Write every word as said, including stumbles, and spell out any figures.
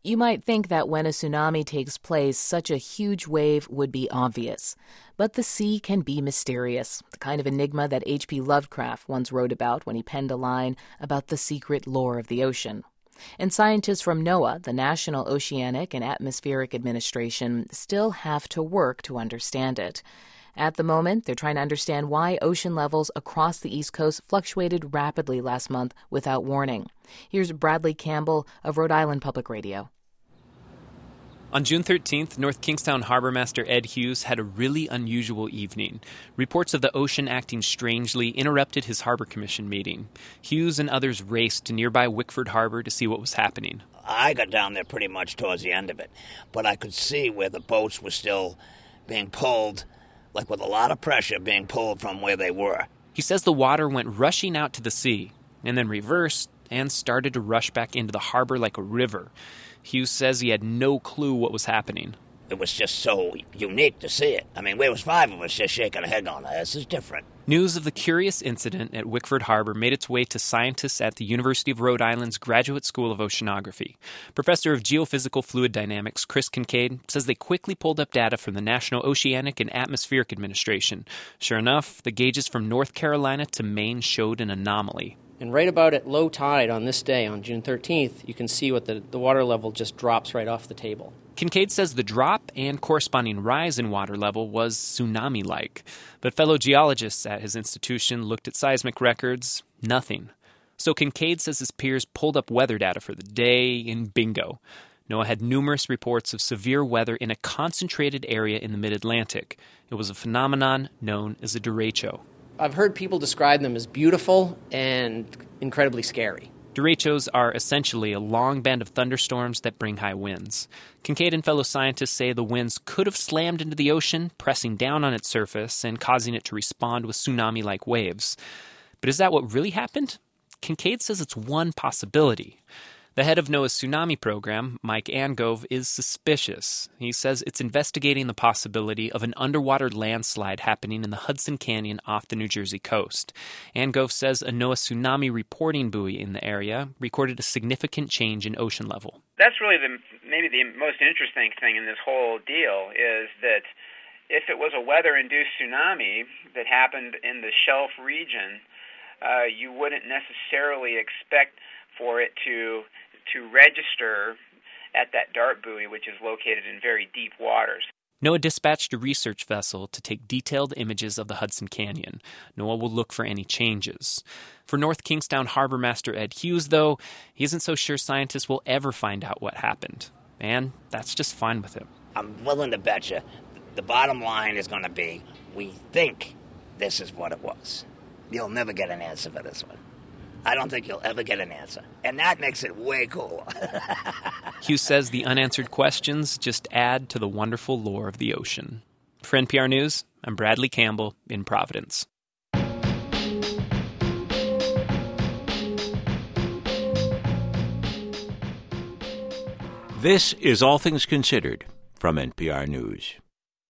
You might think that when a tsunami takes place, such a huge wave would be obvious. But the sea can be mysterious, the kind of enigma that H P Lovecraft once wrote about when he penned a line about the secret lore of the ocean. And scientists from NOAA, the National Oceanic and Atmospheric Administration, still have to work to understand it. At the moment, they're trying to understand why ocean levels across the East Coast fluctuated rapidly last month without warning. Here's Bradley Campbell of Rhode Island Public Radio. On June thirteenth, North Kingstown Harbor Master Ed Hughes had a really unusual evening. Reports of the ocean acting strangely interrupted his Harbor Commission meeting. Hughes and others raced to nearby Wickford Harbor to see what was happening. I got down there pretty much towards the end of it, but I could see where the boats were still being pulled, like with a lot of pressure being pulled from where they were. He says the water went rushing out to the sea, and then reversed and started to rush back into the harbor like a river. Hughes says he had no clue what was happening. It was just so unique to see it. I mean, there was five of us just shaking our head going, this is different. News of the curious incident at Wickford Harbor made its way to scientists at the University of Rhode Island's Graduate School of Oceanography. Professor of Geophysical Fluid Dynamics Chris Kincaid says they quickly pulled up data from the National Oceanic and Atmospheric Administration. Sure enough, the gauges from North Carolina to Maine showed an anomaly. And right about at low tide on this day, on June thirteenth, you can see what the, the water level just drops right off the table. Kincaid says the drop and corresponding rise in water level was tsunami-like. But fellow geologists at his institution looked at seismic records. Nothing. So Kincaid says his peers pulled up weather data for the day, and bingo. NOAA had numerous reports of severe weather in a concentrated area in the mid-Atlantic. It was a phenomenon known as a derecho. I've heard people describe them as beautiful and incredibly scary. Derechos are essentially a long band of thunderstorms that bring high winds. Kincaid and fellow scientists say the winds could have slammed into the ocean, pressing down on its surface and causing it to respond with tsunami-like waves. But is that what really happened? Kincaid says it's one possibility. The head of NOAA's tsunami program, Mike Angove, is suspicious. He says it's investigating the possibility of an underwater landslide happening in the Hudson Canyon off the New Jersey coast. Angove says a NOAA tsunami reporting buoy in the area recorded a significant change in ocean level. That's really the maybe the most interesting thing in this whole deal is that if it was a weather-induced tsunami that happened in the shelf region, uh, you wouldn't necessarily expect for it to to register at that dart buoy, which is located in very deep waters. NOAA dispatched a research vessel to take detailed images of the Hudson Canyon. NOAA will look for any changes. For North Kingstown Harbor Master Ed Hughes, though, he isn't so sure scientists will ever find out what happened. And that's just fine with him. I'm willing to bet you the bottom line is going to be, we think this is what it was. You'll never get an answer for this one. I don't think you'll ever get an answer. And that makes it way cooler. Hughes says the unanswered questions just add to the wonderful lore of the ocean. For N P R News, I'm Bradley Campbell in Providence. This is All Things Considered from N P R News.